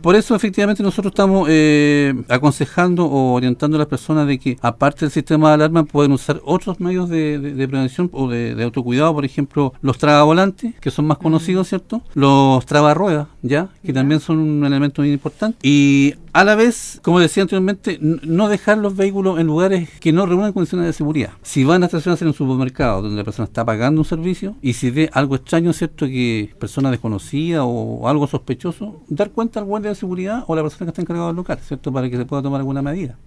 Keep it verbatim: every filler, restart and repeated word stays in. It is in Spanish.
por eso efectivamente nosotros estamos eh, aconsejando o orientando a las personas de que aparte del sistema de alarma pueden usar otros medios de, de, de prevención o de, de autocuidado, por ejemplo los trabavolantes, que son más conocidos, ¿cierto? Los trabarruedas, ¿ya? Que ¿ya? También son un elemento muy importante. Y a la vez, como decía anteriormente, no dejar los vehículos en lugares que no reúnan condiciones de seguridad. Si van a estacionarse en un supermercado donde la persona está pagando un servicio y si ve algo extraño, ¿cierto? Que persona desconocida o algo sospechoso, dar cuenta al guardia de seguridad o a la persona que está encargada del local, ¿cierto? Para que se pueda tomar alguna medida.